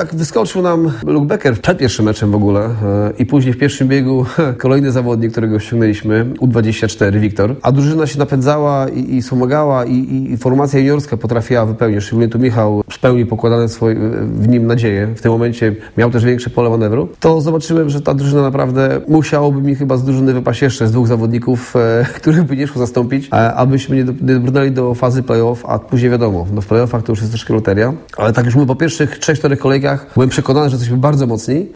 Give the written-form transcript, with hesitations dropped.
tak wyskoczył nam Luke Becker przed pierwszym meczem w ogóle i później w pierwszym biegu kolejny zawodnik, którego ściągnęliśmy, U24, Wiktor. A drużyna się napędzała i wspomagała i formacja juniorska potrafiła wypełnić. Szczególnie tu Michał spełnił pokładane w nim nadzieje. W tym momencie miał też większe pole manewru. To zobaczyłem, że ta drużyna naprawdę musiałoby mi chyba z drużyny wypaść jeszcze z 2 zawodników, których by nie szło zastąpić, abyśmy nie dobrnęli do fazy play-off, a później wiadomo, w play-offach to już jest troszkę loteria. Ale tak już mówię, po pierwszych 3-4 kolejkach byłem przekonany, że jesteśmy bardzo mocni.